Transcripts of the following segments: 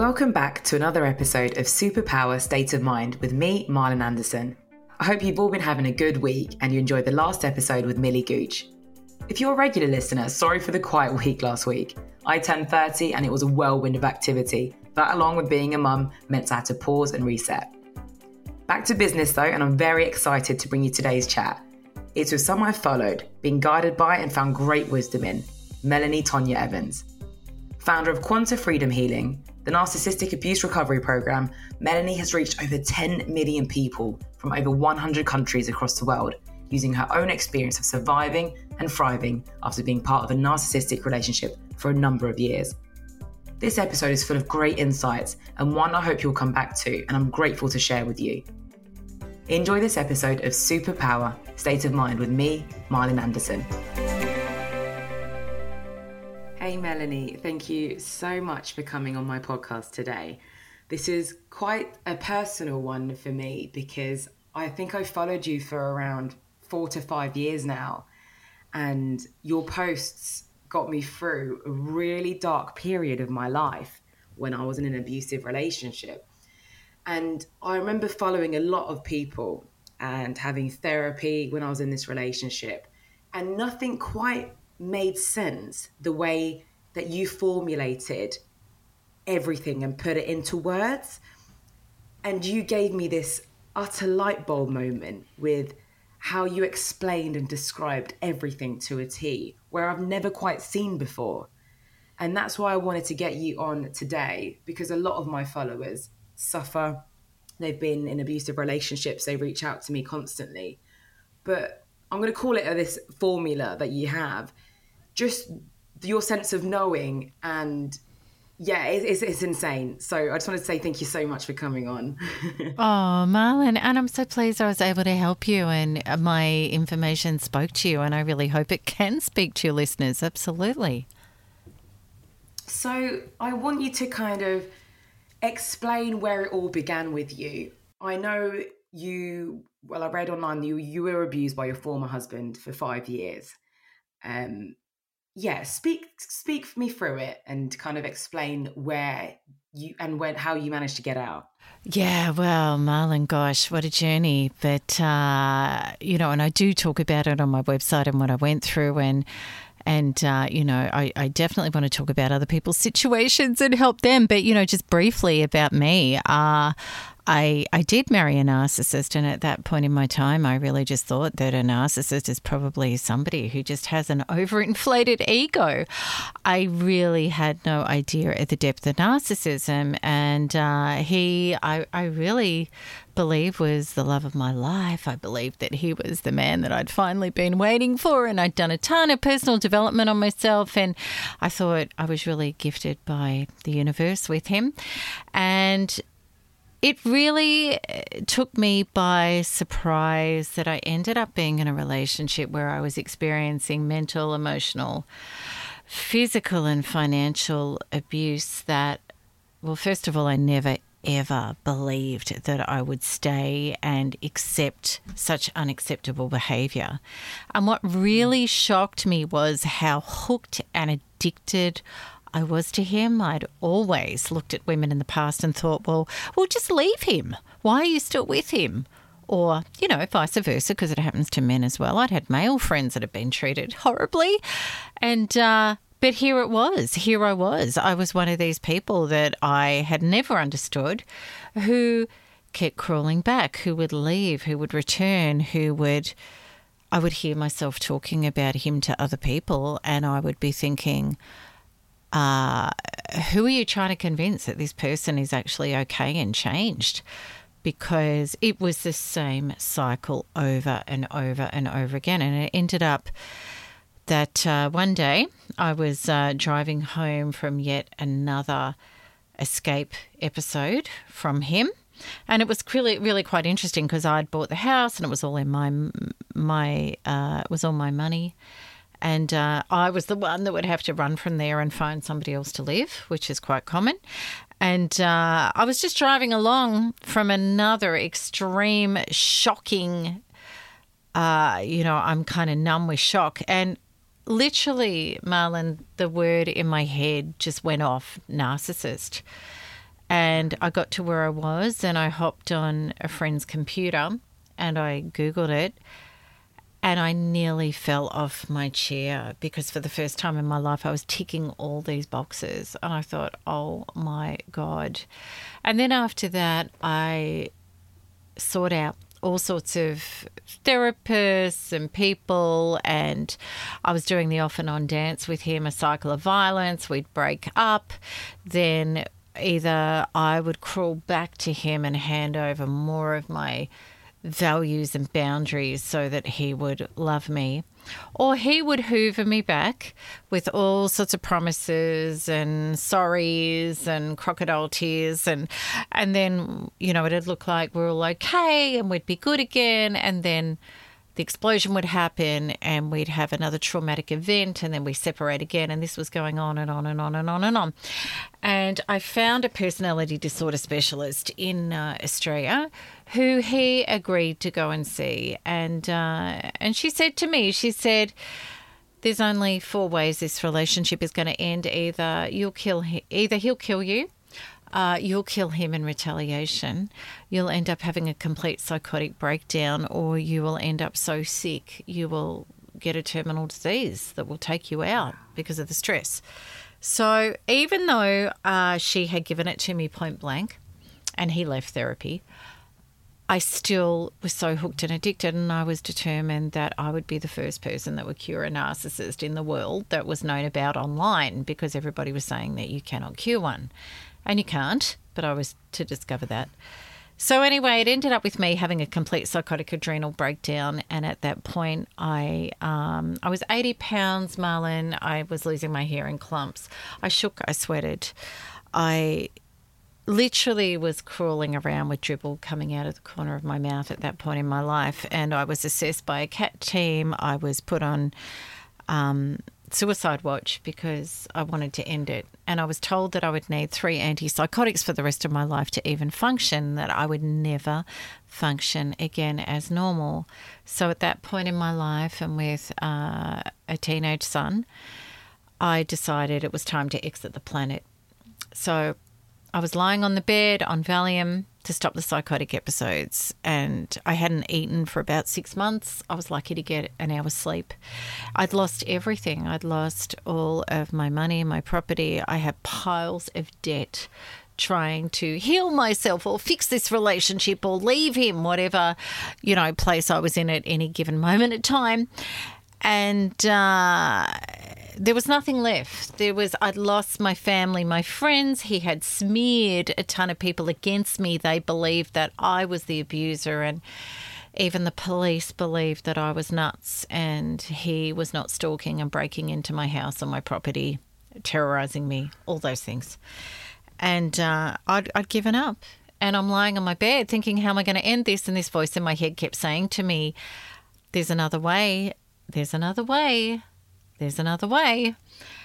Welcome back to another episode of Superpower State of Mind with me, Marlon Anderson. I hope you've all been having a good week and you enjoyed the last episode with Millie Gooch. If you're a regular listener, sorry for the quiet week last week. I turned 30 and it was a whirlwind of activity. That, along with being a mum, meant I had to pause and reset. Back to business though, and I'm very excited to bring you today's chat. It's with someone I've followed, been guided by and found great wisdom in, Melanie Tonya Evans. Founder of Quanta Freedom Healing, the Narcissistic Abuse Recovery Program, Melanie has reached over 10 million people from over 100 countries across the world, using her own experience of surviving and thriving after being part of a narcissistic relationship for a number of years. This episode is full of great insights and one I hope you'll come back to, and I'm grateful to share with you. Enjoy this episode of Superpower State of Mind with me, Marlon Anderson. Hey Melanie, thank you so much for coming on my podcast today. This is quite a personal one for me because I think I followed you for around 4 to 5 years now, and your posts got me through a really dark period of my life when I was in an abusive relationship. And I remember following a lot of people and having therapy when I was in this relationship, and nothing quite made sense the way that you formulated everything and put it into words. And you gave me this utter light bulb moment with how you explained and described everything to a T, where I've never quite seen before. And that's why I wanted to get you on today, because a lot of my followers suffer. They've been in abusive relationships. They reach out to me constantly. But I'm going to call it this formula that you have, just your sense of knowing, and yeah, it's insane. So I just wanted to say thank you so much for coming on. Oh, Marlon, and I'm so pleased I was able to help you and my information spoke to you, and I really hope it can speak to your listeners. Absolutely. So I want you to kind of explain where it all began with you. I know I read online you were abused by your former husband for 5 years. Speak me through it and kind of explain where you and how you managed to get out. Yeah, well, Marlon, gosh, what a journey. But, and I do talk about it on my website and what I went through, and I definitely want to talk about other people's situations and help them. But, just briefly about me, I did marry a narcissist, and at that point in my time, I really just thought that a narcissist is probably somebody who just has an overinflated ego. I really had no idea at the depth of narcissism, and I really believe was the love of my life. I believed that he was the man that I'd finally been waiting for, and I'd done a ton of personal development on myself, and I thought I was really gifted by the universe with him. And it really took me by surprise that I ended up being in a relationship where I was experiencing mental, emotional, physical and financial abuse that, well, first of all, I never ever believed that I would stay and accept such unacceptable behaviour. And what really shocked me was how hooked and addicted I was to him. I'd always looked at women in the past and thought, well, just leave him. Why are you still with him? Or, vice versa, because it happens to men as well. I'd had male friends that had been treated horribly. And, but here I was. I was one of these people that I had never understood, who kept crawling back, who would leave, who would return, I would hear myself talking about him to other people, and I would be thinking, who are you trying to convince that this person is actually okay and changed? Because it was the same cycle over and over and over again. And it ended up that one day I was driving home from yet another escape episode from him. And it was really, really quite interesting because I'd bought the house and it was all in it was all my money. And I was the one that would have to run from there and find somebody else to live, which is quite common. And I was just driving along from another extreme, shocking, I'm kind of numb with shock. And literally, Marlon, the word in my head just went off, narcissist. And I got to where I was and I hopped on a friend's computer and I Googled it. And I nearly fell off my chair because for the first time in my life I was ticking all these boxes. And I thought, oh my God. And then after that, I sought out all sorts of therapists and people, and I was doing the off and on dance with him, a cycle of violence. We'd break up. Then either I would crawl back to him and hand over more of my values and boundaries so that he would love me, or he would hoover me back with all sorts of promises and sorries and crocodile tears, and then, you know, it'd look like we're all okay and we'd be good again, and then the explosion would happen and we'd have another traumatic event and then we separate again, and this was going on and on and on and on and on. And I found a personality disorder specialist in Australia who he agreed to go and see. And she said to me, she said, there's only 4 ways this relationship is going to end. Either he'll kill you, you'll kill him in retaliation, you'll end up having a complete psychotic breakdown, or you will end up so sick you will get a terminal disease that will take you out because of the stress. So even though she had given it to me point blank and he left therapy, I still was so hooked and addicted, and I was determined that I would be the first person that would cure a narcissist in the world that was known about online, because everybody was saying that you cannot cure one. And you can't, but I was to discover that. So anyway, it ended up with me having a complete psychotic adrenal breakdown. And at that point, I was 80 pounds, Marlon. I was losing my hair in clumps. I shook, I sweated. I literally was crawling around with dribble coming out of the corner of my mouth at that point in my life. And I was assessed by a CAT team. I was put on suicide watch because I wanted to end it. And I was told that I would need 3 antipsychotics for the rest of my life to even function, that I would never function again as normal. So at that point in my life, and with a teenage son, I decided it was time to exit the planet. So I was lying on the bed on Valium to stop the psychotic episodes, and I hadn't eaten for about 6 months. I was lucky to get an hour's sleep. I'd lost everything. I'd lost all of my money, my property. I had piles of debt, trying to heal myself or fix this relationship or leave him, whatever, you know, place I was in at any given moment in time. And there was nothing left. I'd lost my family, my friends. He had smeared a ton of people against me. They believed that I was the abuser, and even the police believed that I was nuts and he was not stalking and breaking into my house or my property, terrorising me, all those things. And I'd given up. And I'm lying on my bed thinking, how am I going to end this? And this voice in my head kept saying to me, there's another way. There's another way. There's another way.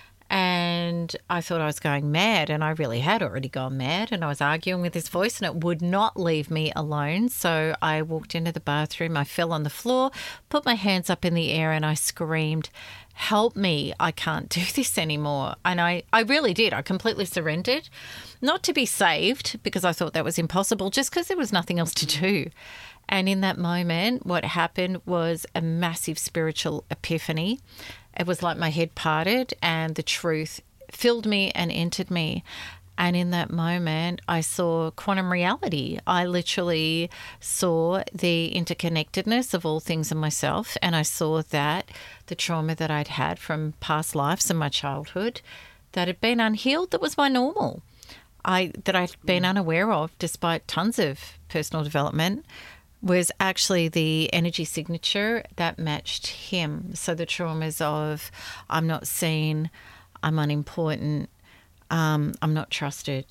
And I thought I was going mad, and I really had already gone mad, and I was arguing with this voice and it would not leave me alone. So I walked into the bathroom, I fell on the floor, put my hands up in the air, and I screamed, help me, I can't do this anymore. And I really did. I completely surrendered, not to be saved because I thought that was impossible, just because there was nothing else to do. And in that moment, what happened was a massive spiritual epiphany. It was like my head parted and the truth filled me and entered me. And in that moment, I saw quantum reality. I literally saw the interconnectedness of all things in myself. And I saw that the trauma that I'd had from past lives and my childhood that had been unhealed, that was my normal, that I'd been unaware of despite tons of personal development, was actually the energy signature that matched him. So the traumas of I'm not seen, I'm unimportant, I'm not trusted,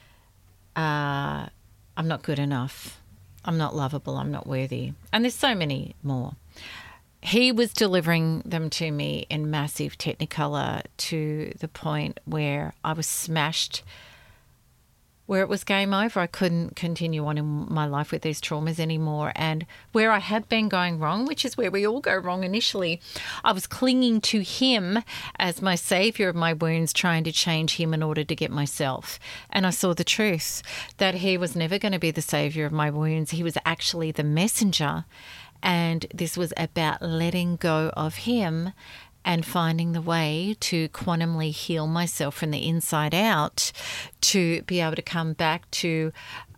I'm not good enough, I'm not lovable, I'm not worthy. And there's so many more. He was delivering them to me in massive technicolor to the point where I was smashed where it was game over. I couldn't continue on in my life with these traumas anymore. And where I had been going wrong, which is where we all go wrong initially, I was clinging to him as my saviour of my wounds, trying to change him in order to get myself. And I saw the truth that he was never going to be the saviour of my wounds. He was actually the messenger. And this was about letting go of him and finding the way to quantumly heal myself from the inside out, to be able to come back to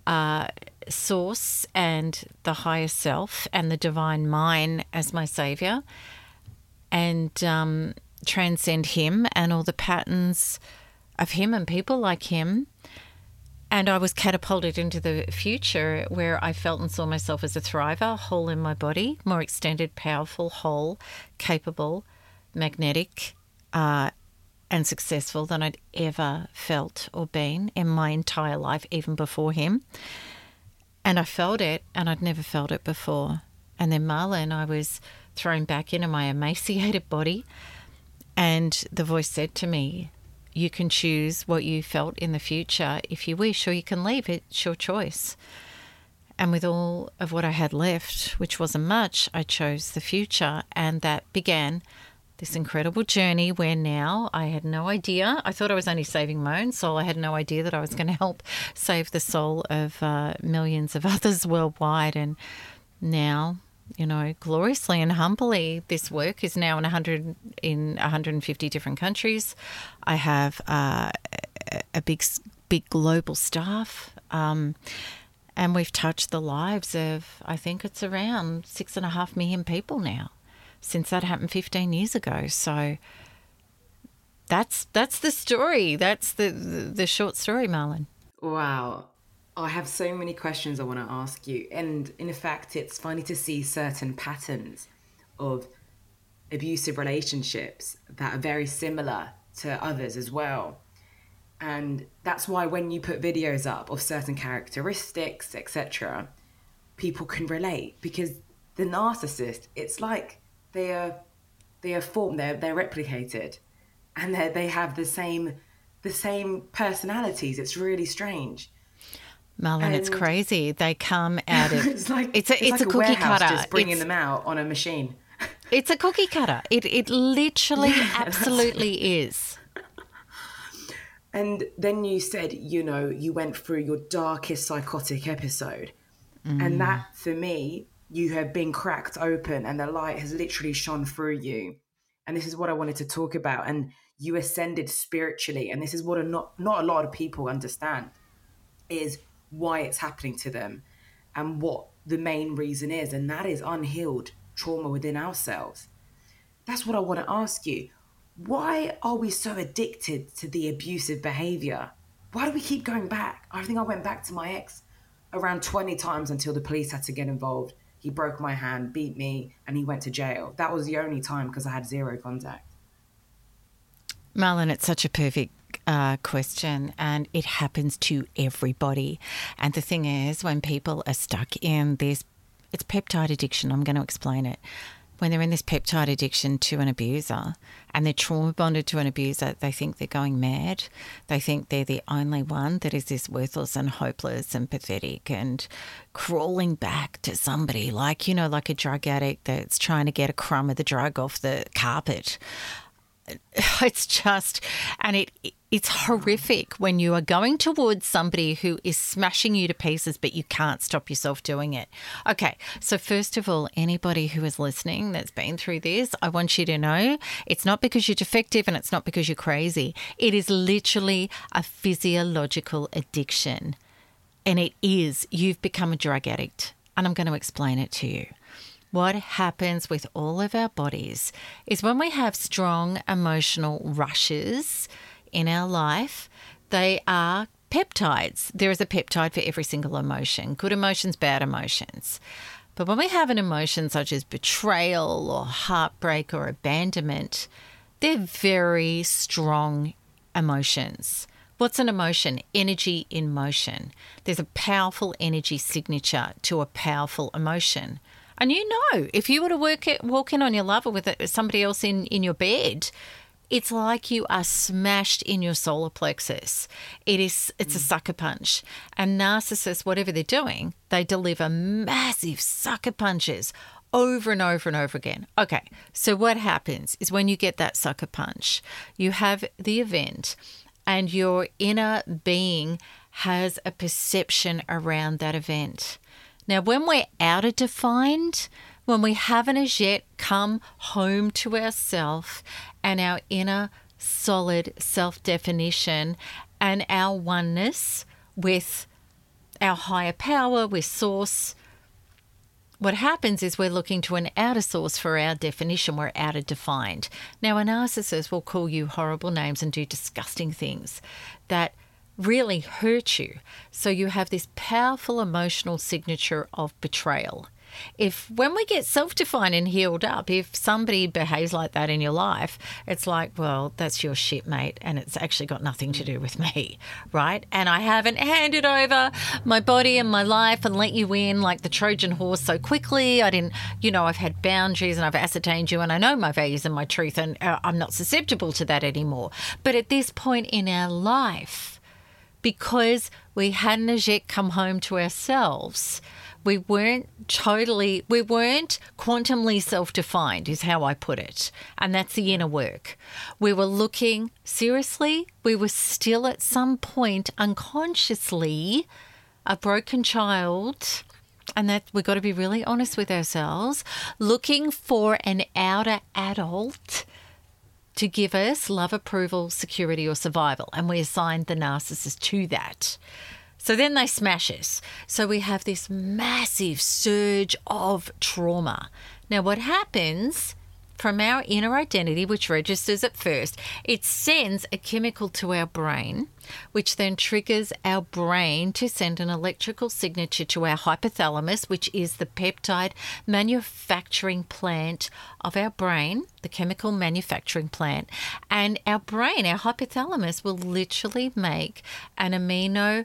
source and the higher self and the divine mind as my saviour, and transcend him and all the patterns of him and people like him. And I was catapulted into the future where I felt and saw myself as a thriver, whole in my body, more extended, powerful, whole, capable, magnetic, and successful than I'd ever felt or been in my entire life, even before him. And I felt it, and I'd never felt it before. And then, Marlon, I was thrown back into my emaciated body, and the voice said to me, you can choose what you felt in the future if you wish, or you can leave. It's your choice. And with all of what I had left, which wasn't much, I chose the future. And that began this incredible journey where now I had no idea. I thought I was only saving my own soul. I had no idea that I was going to help save the soul of millions of others worldwide. And now, you know, gloriously and humbly, this work is now in 150 different countries. I have a big global staff, and we've touched the lives of, I think it's around 6.5 million people now, since that happened 15 years ago. So that's the story. That's the short story, Marlon. Wow. I have so many questions I want to ask you. And in fact, it's funny to see certain patterns of abusive relationships that are very similar to others as well. And that's why when you put videos up of certain characteristics, etc., people can relate, because the narcissist, it's like they are formed, they're replicated, and they have the same personalities. It's really strange. Marlon, it's crazy. They come out of it's like a cookie cutter. Just bringing them out on a machine. It's a cookie cutter. It literally, absolutely is. And then you said, you know, you went through your darkest psychotic episode, and that, for me, you have been cracked open, and the light has literally shone through you. And this is what I wanted to talk about. And you ascended spiritually, and this is what not a lot of people understand, is why it's happening to them and what the main reason is, and that is unhealed trauma within ourselves. That's what I want to ask you. Why are we so addicted to the abusive behavior? Why do we keep going back? I think I went back to my ex around 20 times until the police had to get involved. He broke my hand, beat me, and he went to jail. That was the only time, because I had zero contact. Marlon, it's such a perfect question, and it happens to everybody. And the thing is, when people are stuck in this, it's peptide addiction. I'm going to explain it. When they're in this peptide addiction to an abuser and they're trauma bonded to an abuser, they think they're going mad. They think they're the only one that is this worthless and hopeless and pathetic and crawling back to somebody like, you know, like a drug addict that's trying to get a crumb of the drug off the carpet. It's just, and it's horrific when you are going towards somebody who is smashing you to pieces, but you can't stop yourself doing it. Okay, so first of all, anybody who is listening that's been through this, I want you to know it's not because you're defective and it's not because you're crazy. It is literally a physiological addiction, and it is. You've become a drug addict, and I'm going to explain it to you. What happens with all of our bodies is when we have strong emotional rushes in our life, they are peptides. There is a peptide for every single emotion, good emotions, bad emotions. But when we have an emotion such as betrayal or heartbreak or abandonment, they're very strong emotions. What's an emotion? Energy in motion. There's a powerful energy signature to a powerful emotion. And you know, if you were to walk in on your lover with somebody else in your bed, It's like you are smashed in your solar plexus. It's a sucker punch. And narcissists, whatever they're doing, they deliver massive sucker punches over and over and over again. Okay, so what happens is when you get that sucker punch, you have the event and your inner being has a perception around that event. Now, when we're outer defined, when we haven't as yet come home to ourself and our inner solid self-definition and our oneness with our higher power, with source, what happens is we're looking to an outer source for our definition. We're outer defined. Now, a narcissist will call you horrible names and do disgusting things that really hurt you. So you have this powerful emotional signature of betrayal. When we get self-defined and healed up, if somebody behaves like that in your life, it's like, well, that's your shit, mate, and it's actually got nothing to do with me, right? And I haven't handed over my body and my life and let you in like the Trojan horse so quickly. I didn't, I've had boundaries and I've ascertained you and I know my values and my truth, and I'm not susceptible to that anymore. But at this point in our life, because we hadn't as yet come home to ourselves, we weren't quantumly self-defined is how I put it. And that's the inner work. We were looking, seriously, we were still at some point unconsciously a broken child, and that we've got to be really honest with ourselves, looking for an outer adult to give us love, approval, security, or survival. And we assigned the narcissist to that. So then they smash us. So we have this massive surge of trauma. Now, what happens from our inner identity, which registers at first, it sends a chemical to our brain, which then triggers our brain to send an electrical signature to our hypothalamus, which is the peptide manufacturing plant of our brain, the chemical manufacturing plant. And our brain, our hypothalamus, will literally make an amino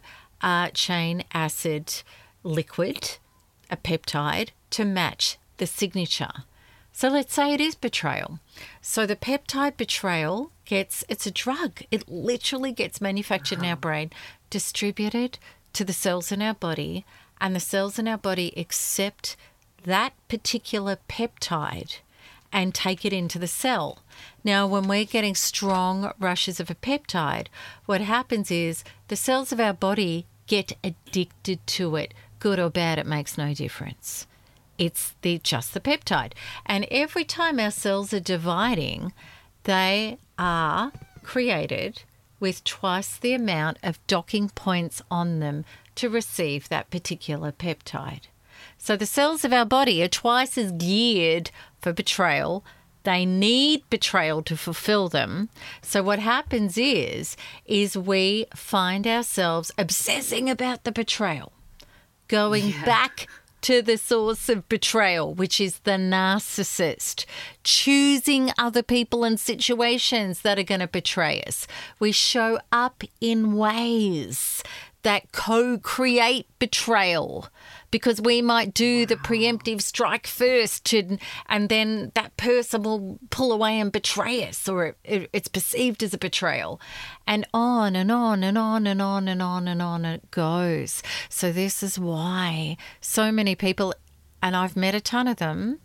chain acid liquid, a peptide, to match the signature. So let's say it is betrayal. So the peptide betrayal it's a drug. It literally gets manufactured in our brain, distributed to the cells in our body, and the cells in our body accept that particular peptide and take it into the cell. Now, when we're getting strong rushes of a peptide, what happens is the cells of our body get addicted to it. Good or bad, it makes no difference. It's just the peptide. And every time our cells are dividing, they are created with twice the amount of docking points on them to receive that particular peptide. So the cells of our body are twice as geared for betrayal. They need betrayal to fulfill them. So what happens is we find ourselves obsessing about the betrayal, going back to the source of betrayal, which is the narcissist, choosing other people and situations that are going to betray us. We show up in ways that co-create betrayal, because we might do the preemptive strike first and then that person will pull away and betray us, or it's perceived as a betrayal. And on and on and on and on and on and on it goes. So this is why so many people, and I've met a ton of them,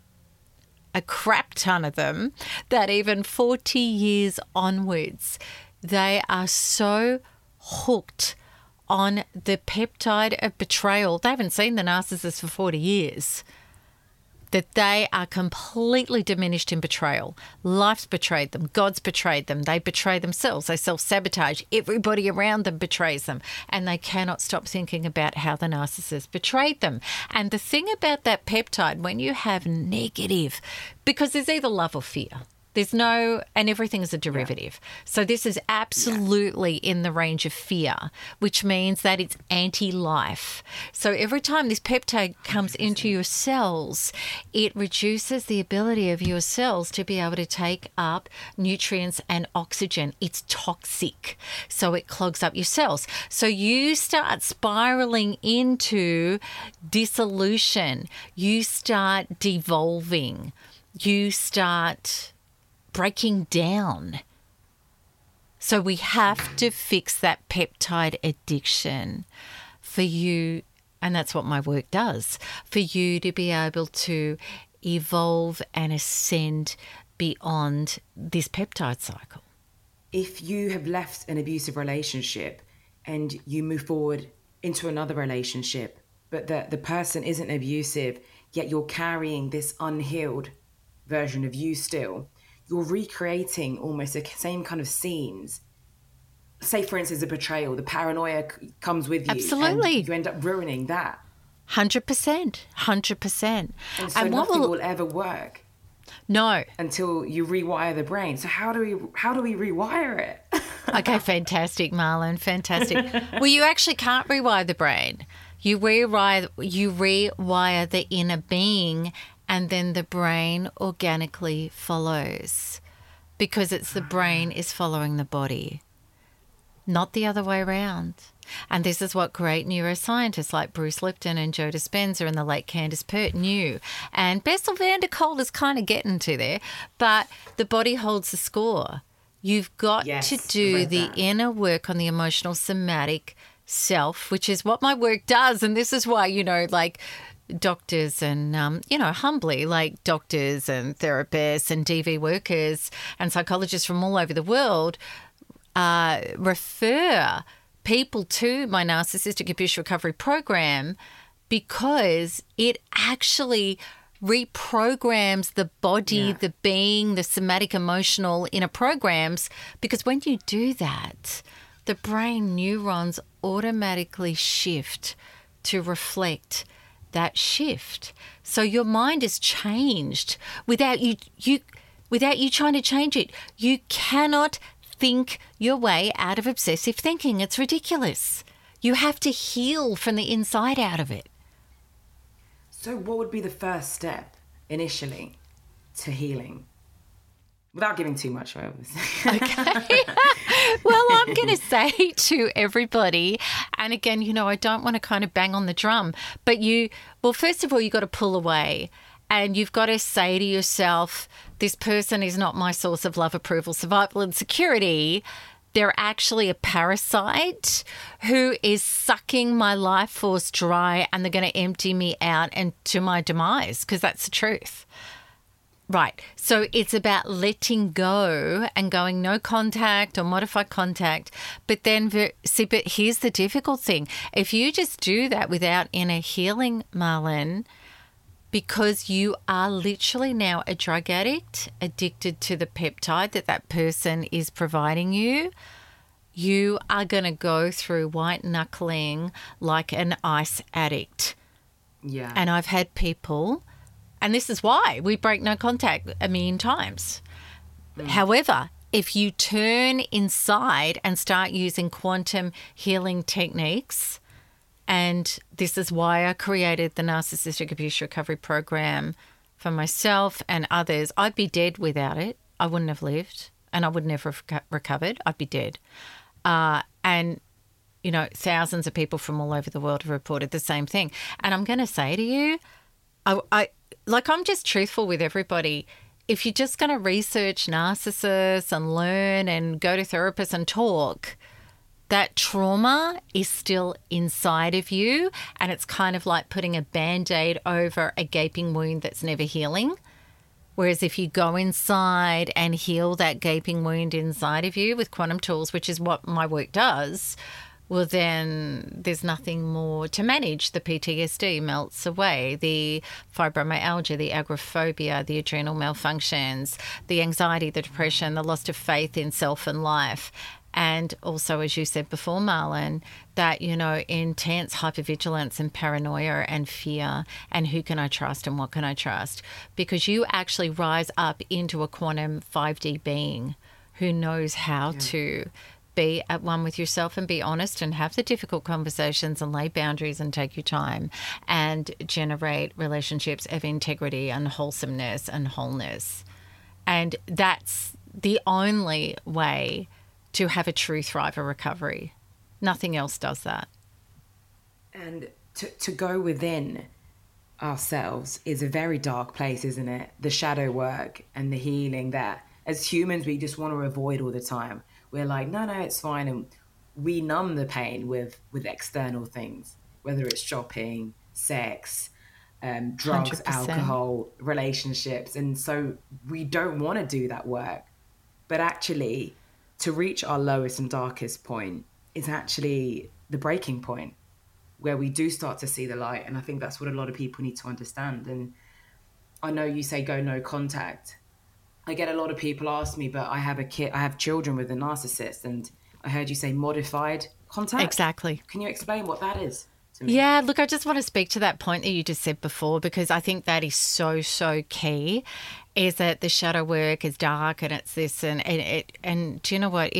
a crap ton of them, that even 40 years onwards, they are so hooked on the peptide of betrayal. They haven't seen the narcissist for 40 years. That they are completely diminished in betrayal. Life's betrayed them. God's betrayed them. They betray themselves. They self-sabotage. Everybody around them betrays them. And they cannot stop thinking about how the narcissist betrayed them. And the thing about that peptide, when you have negative, because there's either love or fear. There's no, and everything is a derivative. Yeah. So this is absolutely in the range of fear, which means that it's anti-life. So every time this peptide comes into your cells, it reduces the ability of your cells to be able to take up nutrients and oxygen. It's toxic. So it clogs up your cells. So you start spiraling into dissolution. You start devolving. You start breaking down So we have to fix that peptide addiction for you, and that's what my work does, for you to be able to evolve and ascend beyond this peptide cycle. If you have left an abusive relationship and you move forward into another relationship, but the person isn't abusive, yet you're carrying this unhealed version of you still, you're recreating almost the same kind of scenes. Say, for instance, a betrayal, the paranoia comes with you. Absolutely. And you end up ruining that. 100%. 100%. And so nothing will ever work. No. Until you rewire the brain. So how do we rewire it? Okay, fantastic, Marlon, fantastic. Well, you actually can't rewire the brain. You rewire the inner being, and then the brain organically follows, because it's the brain is following the body, not the other way around. And this is what great neuroscientists like Bruce Lipton and Joe Dispenza and the late Candace Pert knew. And Bessel van der Kolk is kind of getting to there, but the body holds the score. You've got to do the inner work on the emotional somatic self, which is what my work does. And this is why, like doctors and, humbly, like doctors and therapists and DV workers and psychologists from all over the world refer people to my narcissistic abuse recovery program, because it actually reprograms the body, the being, the somatic, emotional inner programs. Because when you do that, the brain neurons automatically shift to reflect that shift. So your mind is changed without you trying to change it. You cannot think your way out of obsessive thinking. It's ridiculous. You have to heal from the inside out of it. So what would be the first step initially to healing? Without giving too much away, obviously. Okay. Well, I'm going to say to everybody, and again, I don't want to kind of bang on the drum, but first of all, you've got to pull away, and you've got to say to yourself, this person is not my source of love, approval, survival, and security. They're actually a parasite who is sucking my life force dry, and they're going to empty me out and to my demise, because that's the truth. Right. So it's about letting go and going no contact or modified contact. But then, but here's the difficult thing. If you just do that without inner healing, Marlon, because you are literally now a drug addict, addicted to the peptide that person is providing you, you are going to go through white knuckling like an ice addict. Yeah. And I've had people... And this is why we break no contact a million times. However, if you turn inside and start using quantum healing techniques, and this is why I created the Narcissistic Abuse Recovery Program for myself and others, I'd be dead without it. I wouldn't have lived, and I would never have recovered. I'd be dead. And thousands of people from all over the world have reported the same thing. And I'm going to say to you, I'm just truthful with everybody. If you're just going to research narcissists and learn and go to therapists and talk, that trauma is still inside of you, and it's kind of like putting a Band-Aid over a gaping wound that's never healing. Whereas if you go inside and heal that gaping wound inside of you with quantum tools, which is what my work does, well, then there's nothing more to manage. The PTSD melts away, the fibromyalgia, the agoraphobia, the adrenal malfunctions, the anxiety, the depression, the loss of faith in self and life. And also, as you said before, Marlon, that, intense hypervigilance and paranoia and fear, and who can I trust and what can I trust? Because you actually rise up into a quantum 5D being who knows how to be at one with yourself and be honest and have the difficult conversations and lay boundaries and take your time and generate relationships of integrity and wholesomeness and wholeness. And that's the only way to have a true thriver recovery. Nothing else does that. And to go within ourselves is a very dark place, isn't it? The shadow work and the healing that as humans we just want to avoid all the time. we're like, no, it's fine. And we numb the pain with external things, whether it's shopping, sex, drugs, 100%. alcohol, relationships. And so we don't want to do that work. But actually, to reach our lowest and darkest point is actually the breaking point where we do start to see the light. And I think that's what a lot of people need to understand. And I know you say go no contact. I get a lot of people ask me, but I have children with a narcissist, and I heard you say modified contact. Exactly. Can you explain what that is to me? Yeah, look, I just want to speak to that point that you just said before, because I think that is so, so key, is that the shadow work is dark and it's this and do you know what?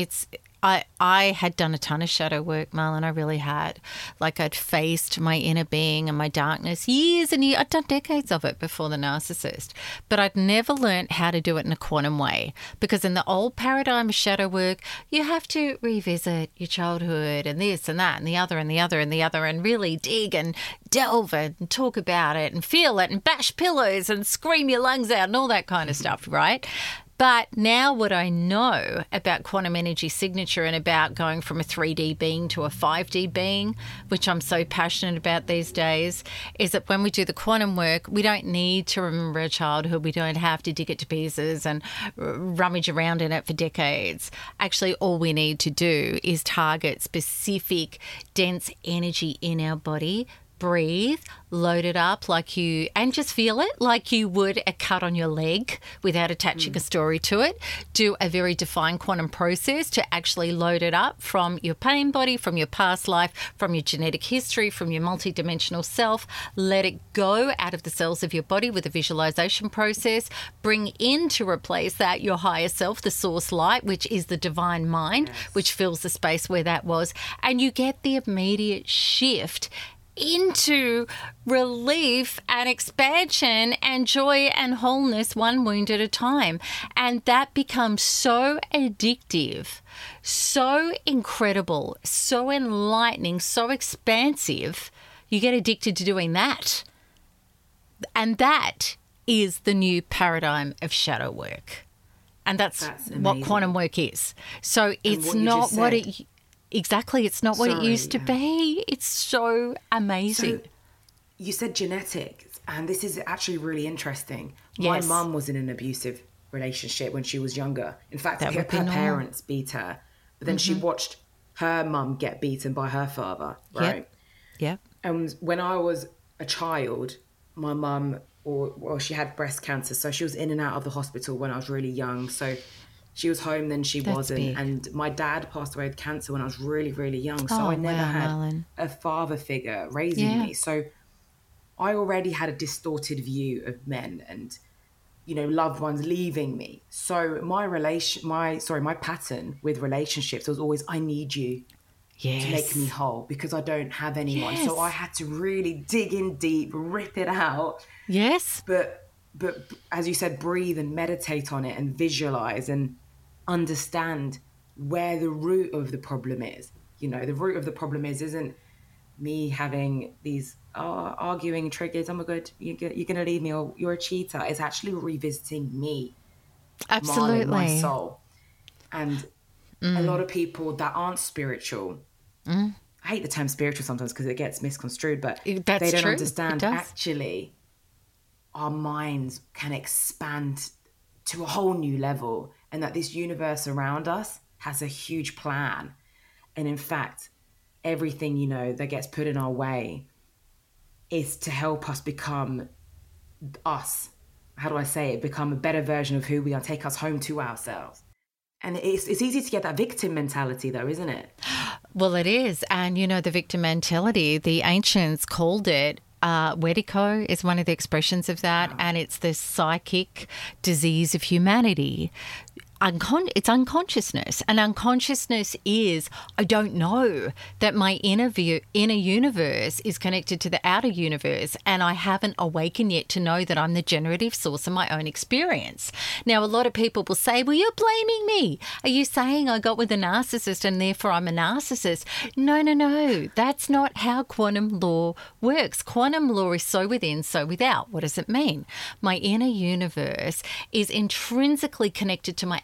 I had done a ton of shadow work, Marlon. I really had. Like, I'd faced my inner being and my darkness years and years. I'd done decades of it before the narcissist, but I'd never learned how to do it in a quantum way, because in the old paradigm of shadow work, you have to revisit your childhood and this and that and the other and the other and the other, and really dig and delve and talk about it and feel it and bash pillows and scream your lungs out and all that kind of stuff, right? But now what I know about quantum energy signature and about going from a 3D being to a 5D being, which I'm so passionate about these days, is that when we do the quantum work, we don't need to remember our childhood. We don't have to dig it to pieces and rummage around in it for decades. Actually, all we need to do is target specific dense energy in our body, breathe, load it up and just feel it like you would a cut on your leg without attaching a story to it. Do a very defined quantum process to actually load it up from your pain body, from your past life, from your genetic history, from your multidimensional self. Let it go out of the cells of your body with a visualization process. Bring in to replace that your higher self, the source light, which is the divine mind, which fills the space where that was. And you get the immediate shift into relief and expansion and joy and wholeness, one wound at a time. And that becomes so addictive, so incredible, so enlightening, so expansive. You get addicted to doing that. And that is the new paradigm of shadow work. And that's what quantum work is. So it's not what it... Exactly. It's not what it used to be. It's so amazing. So you said genetics, and this is actually really interesting. Yes. My mum was in an abusive relationship when she was younger. In fact, her parents beat her, but then she watched her mum get beaten by her father, right? Yep. And when I was a child, my mum, she had breast cancer, so she was in and out of the hospital when I was really young. So she was home, then she wasn't. Big. And my dad passed away with cancer when I was really, really young. So I never had a father figure raising me. So I already had a distorted view of men and, loved ones leaving me. So my pattern with relationships was always, I need you to make me whole because I don't have anyone. So I had to really dig in deep, rip it out. Yes. But as you said, breathe and meditate on it and visualize and understand where the root of the problem is. The root of the problem isn't me having these arguing triggers. Oh my God, you're going to leave me, or you're a cheater. It's actually revisiting me. Absolutely. My soul. And a lot of people that aren't spiritual, I hate the term spiritual sometimes because it gets misconstrued, but they don't understand actually our minds can expand to a whole new level, and that this universe around us has a huge plan. And in fact, everything, that gets put in our way is to help us become us. How do I say it? Become a better version of who we are, take us home to ourselves. And it's easy to get that victim mentality though, isn't it? Well, it is. And, the victim mentality, the ancients called it Wedico is one of the expressions of that, and it's the psychic disease of humanity. It's unconsciousness, and unconsciousness is, I don't know that my inner universe is connected to the outer universe, and I haven't awakened yet to know that I'm the generative source of my own experience. Now, a lot of people will say, well, you're blaming me. Are you saying I got with a narcissist and therefore I'm a narcissist? No. That's not how quantum law works. Quantum law is so within, so without. What does it mean? My inner universe is intrinsically connected to my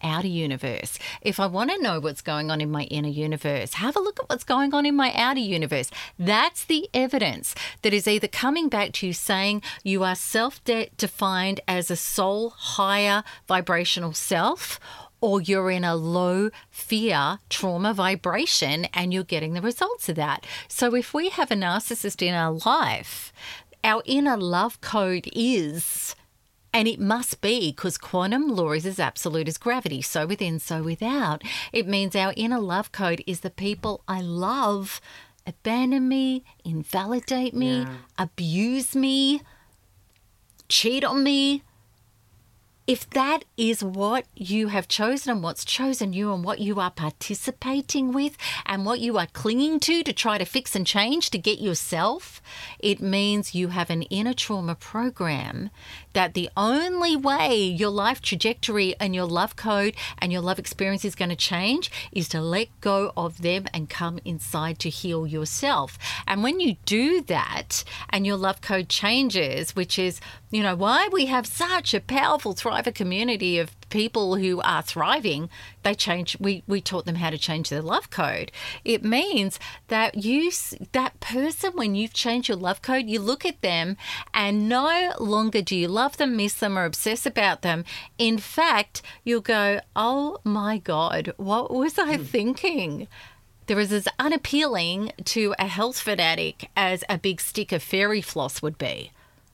outer universe. If I want to know what's going on in my inner universe, have a look at what's going on in my outer universe. That's the evidence that is either coming back to you saying you are self-defined as a soul, higher vibrational self, or you're in a low fear, trauma vibration, and you're getting the results of that. So if we have a narcissist in our life, our inner love code is, and it must be, because quantum law is as absolute as gravity, so within, so without. It means our inner love code is the people I love abandon me, invalidate me, abuse me, cheat on me. If that is what you have chosen and what's chosen you and what you are participating with and what you are clinging to try to fix and change to get yourself, it means you have an inner trauma program that the only way your life trajectory and your love code and your love experience is going to change is to let go of them and come inside to heal yourself. And when you do that and your love code changes, which is, you know, why we have such a powerful Thriver community of people who are thriving, they change. We taught them how to change their love code. It means that that person, when you've changed your love code, you look at them and no longer do you love them, miss them, or obsess about them. In fact, you'll go, oh my God, what was I thinking? There is as unappealing to a health fanatic as a big stick of fairy floss would be.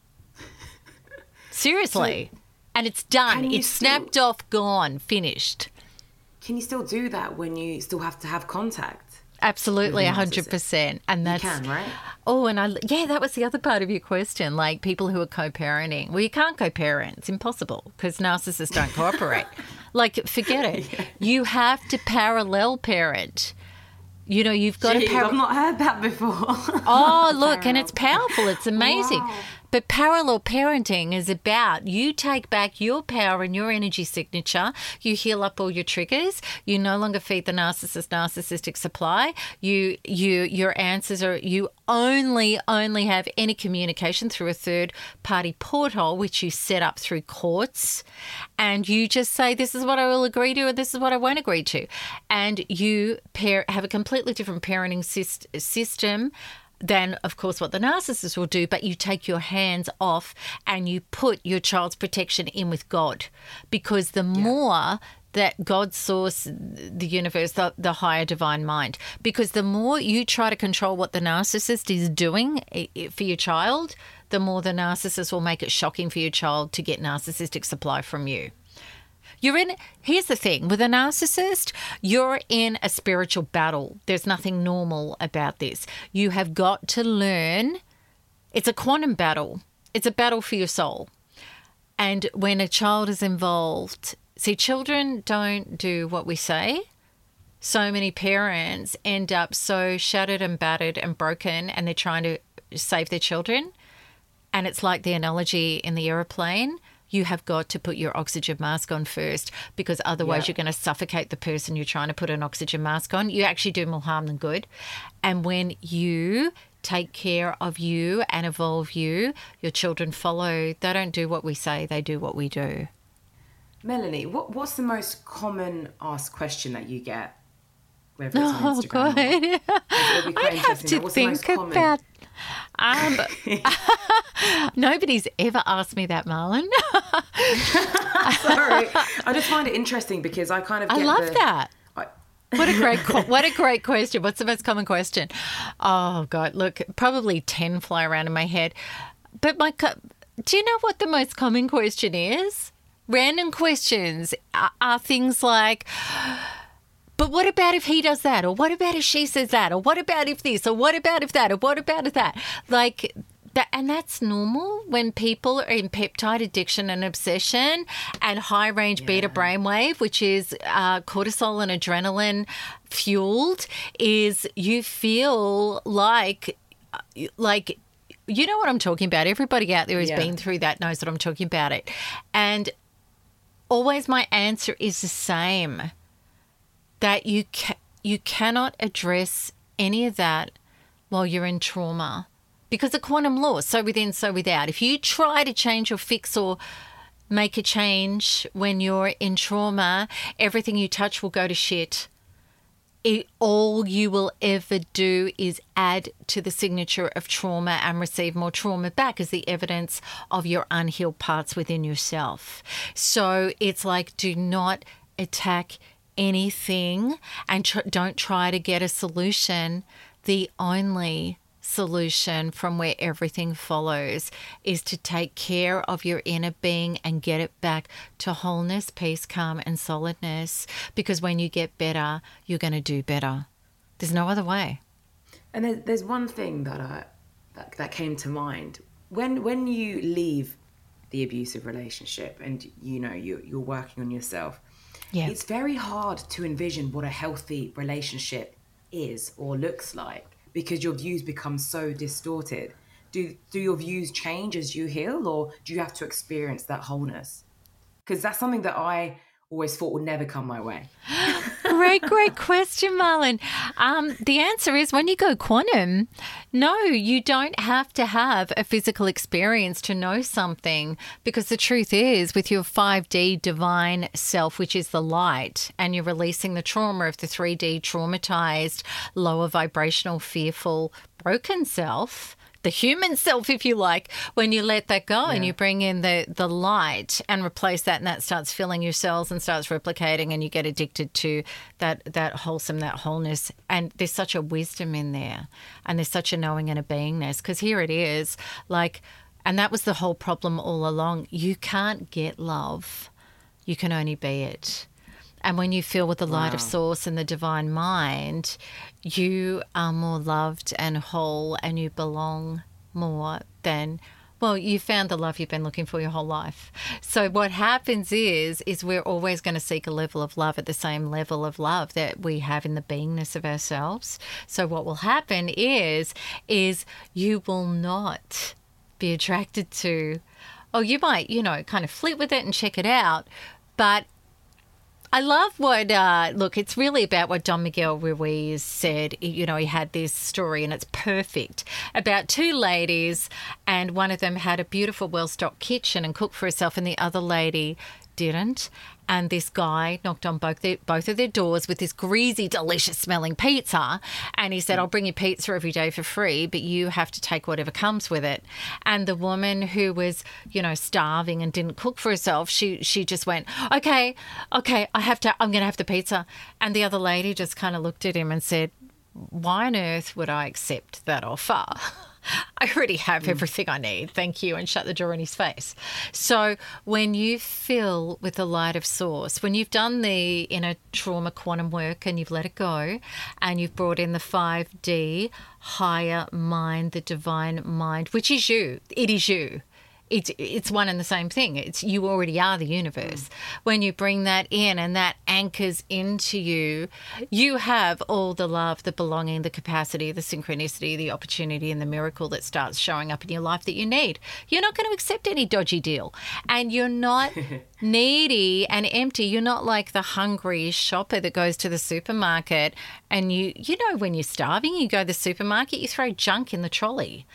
Seriously. So, and it's done. It's snapped off, gone, finished. Can you still do that when you still have to have contact? Absolutely, 100%. And that's, you can, right? Oh, and that was the other part of your question, like people who are co-parenting. Well, you can't co-parent. It's impossible because narcissists don't cooperate. Like, forget it. Yeah. You have to parallel parent. You know, you've got to... I've not heard that before. Oh, look, and it's powerful. It's amazing. Wow. But parallel parenting is about you take back your power and your energy signature. You heal up all your triggers. You no longer feed the narcissistic supply. Your answers are, you only have any communication through a third party portal, which you set up through courts. And you just say, this is what I will agree to and this is what I won't agree to. And you have a completely different parenting system than, of course, what the narcissist will do, but you take your hands off and you put your child's protection in with God, because the more that God source, the universe, the higher divine mind, because the more you try to control what the narcissist is doing for your child, the more the narcissist will make it shocking for your child to get narcissistic supply from you. Here's the thing, with a narcissist, you're in a spiritual battle. There's nothing normal about this. You have got to learn. It's a quantum battle. It's a battle for your soul. And when a child is involved, see, children don't do what we say. So many parents end up so shattered and battered and broken, and they're trying to save their children. And it's like the analogy in the aeroplane. You have got to put your oxygen mask on first, because otherwise you're going to suffocate the person you're trying to put an oxygen mask on. You actually do more harm than good. And when you take care of you and evolve you, your children follow. They don't do what we say, they do what we do. Melanie, what's the most common asked question that you get? Whether it's on Instagram God. I'd have to think about... Nobody's ever asked me that, Marlon. Sorry. I just find it interesting because I kind of get that. What a great question. What's the most common question? Oh, God, look, probably 10 fly around in my head. But do you know what the most common question is? Random questions are things like... But what about if he does that? Or what about if she says that? Or what about if this? Or what about if that? Or what about if that? Like that, and that's normal when people are in peptide addiction and obsession and high range beta brainwave, which is cortisol and adrenaline fueled, is you feel like you know what I'm talking about. Everybody out there who's been through that knows what I'm talking about it. And always my answer is the same. That you cannot address any of that while you're in trauma, because of quantum law, so within, so without. If you try to change or fix or make a change when you're in trauma, everything you touch will go to shit. All you will ever do is add to the signature of trauma and receive more trauma back as the evidence of your unhealed parts within yourself. So it's like, do not attack anything and don't try to get a solution. The only solution from where everything follows is to take care of your inner being and get it back to wholeness, peace, calm, and solidness. Because when you get better, you're going to do better. There's no other way. And there's one thing that came to mind. When you leave the abusive relationship and you're working on yourself, it's very hard to envision what a healthy relationship is or looks like, because your views become so distorted. Do your views change as you heal, or do you have to experience that wholeness? Because that's something that I always thought would never come my way. Great question, Marlon. The answer is, when you go quantum, no, you don't have to have a physical experience to know something, because the truth is, with your 5D divine self, which is the light, and you're releasing the trauma of the 3D traumatized, lower vibrational, fearful, broken self, the human self, if you like, when you let that go and you bring in the light and replace that, and that starts filling your cells and starts replicating, and you get addicted to that wholesome, that wholeness. And there's such a wisdom in there, and there's such a knowing and a beingness, because here it is, like, and that was the whole problem all along. You can't get love. You can only be it. And when you feel with the light of source and the divine mind, you are more loved and whole, and you belong more than, well, you found the love you've been looking for your whole life. So what happens is we're always going to seek a level of love at the same level of love that we have in the beingness of ourselves. So what will happen is you will not be attracted to, or you might, kind of flirt with it and check it out, but I love what, look, it's really about what Don Miguel Ruiz said. He had this story, and it's perfect, about two ladies, and one of them had a beautiful, well-stocked kitchen and cooked for herself, and the other lady didn't. And this guy knocked on both of their doors with this greasy, delicious smelling pizza. And he said, I'll bring you pizza every day for free, but you have to take whatever comes with it. And the woman who was, starving and didn't cook for herself, she just went, okay, I'm going to have the pizza. And the other lady just kind of looked at him and said, why on earth would I accept that offer? I already have everything I need, thank you, and shut the door in his face. So when you fill with the light of source, when you've done the inner trauma quantum work and you've let it go, and you've brought in the 5D higher mind, the divine mind, which is you, it is you. It's one and the same thing. It's you already are the universe. When you bring that in and that anchors into you, you have all the love, the belonging, the capacity, the synchronicity, the opportunity, and the miracle that starts showing up in your life that you need. You're not going to accept any dodgy deal, and you're not needy and empty. You're not like the hungry shopper that goes to the supermarket, and you know when you're starving, you go to the supermarket, you throw junk in the trolley.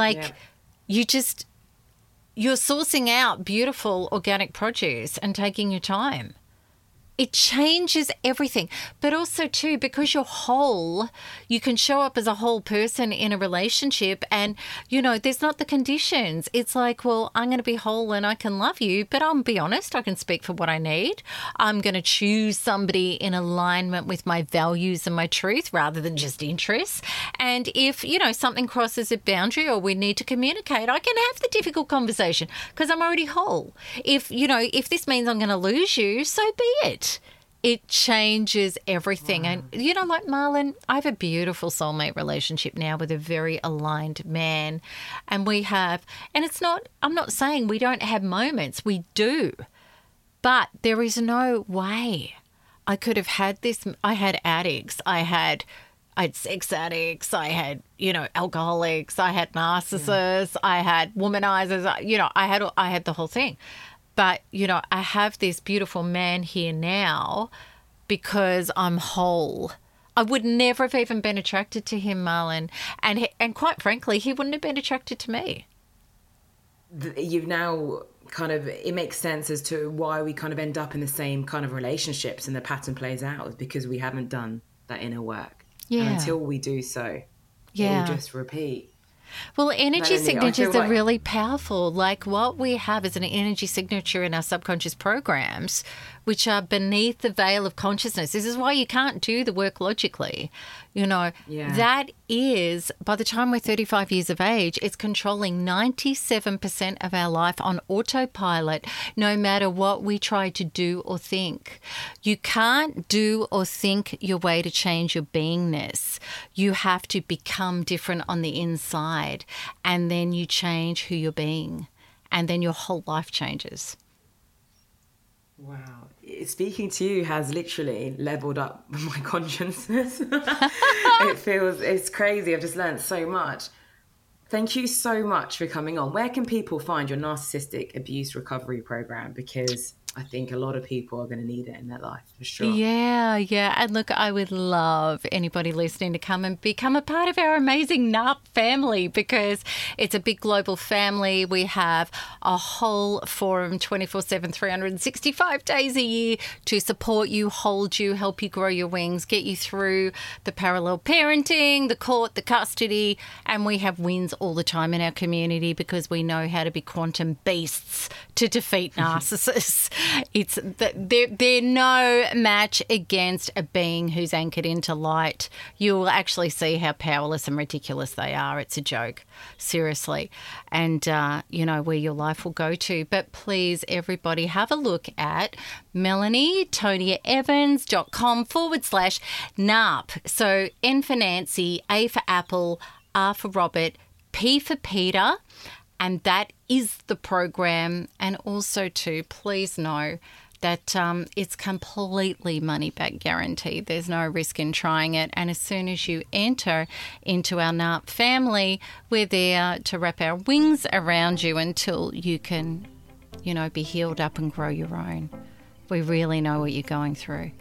You're sourcing out beautiful organic produce and taking your time. It changes everything. But also, too, because you're whole, you can show up as a whole person in a relationship, and, there's not the conditions. It's like, well, I'm going to be whole and I can love you, but I'll be honest, I can speak for what I need. I'm going to choose somebody in alignment with my values and my truth rather than just interests. And if, something crosses a boundary or we need to communicate, I can have the difficult conversation because I'm already whole. If this means I'm going to lose you, so be it. It changes everything. Wow. And, like Marlon, I have a beautiful soulmate relationship now with a very aligned man. And I'm not saying we don't have moments. We do. But there is no way I could have had this. I had addicts. I had sex addicts. I had, alcoholics. I had narcissists. I had womanizers. I had the whole thing. But, I have this beautiful man here now because I'm whole. I would never have even been attracted to him, Marlon. And quite frankly, he wouldn't have been attracted to me. You've now it makes sense as to why we kind of end up in the same kind of relationships, and the pattern plays out is because we haven't done that inner work. Yeah. And until we do so, it will just repeat. Well, energy signatures are really powerful. Like, what we have is an energy signature in our subconscious programs, which are beneath the veil of consciousness. This is why you can't do the work logically. That is, by the time we're 35 years of age, it's controlling 97% of our life on autopilot, no matter what we try to do or think. You can't do or think your way to change your beingness. You have to become different on the inside, and then you change who you're being, and then your whole life changes. Wow. Speaking to you has literally leveled up my consciousness. It's crazy. I've just learned so much. Thank you so much for coming on. Where can people find your narcissistic abuse recovery program? Because I think a lot of people are going to need it in their life, for sure. Yeah. And look, I would love anybody listening to come and become a part of our amazing NARP family, because it's a big global family. We have a whole forum 24/7, 365 days a year to support you, hold you, help you grow your wings, get you through the parallel parenting, the court, the custody. And we have wins all the time in our community because we know how to be quantum beasts to defeat narcissists. They're no match against a being who's anchored into light. You'll actually see how powerless and ridiculous they are. It's a joke, seriously. And, where your life will go to. But please, everybody, have a look at MelanieToniaEvans.com/NARP. So N for Nancy, A for Apple, R for Robert, P for Peter. And that is the program. And also, too, please know that it's completely money back guaranteed. There's no risk in trying it. And as soon as you enter into our NARP family, we're there to wrap our wings around you until you can, be healed up and grow your own. We really know what you're going through.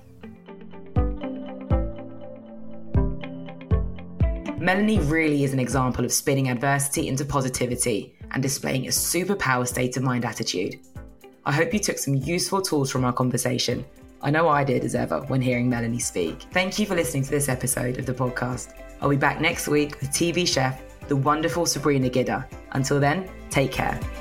Melanie really is an example of spinning adversity into positivity and displaying a superpower state of mind attitude. I hope you took some useful tools from our conversation. I know I did, as ever, when hearing Melanie speak. Thank you for listening to this episode of the podcast. I'll be back next week with TV chef, the wonderful Sabrina Gidder. Until then, take care.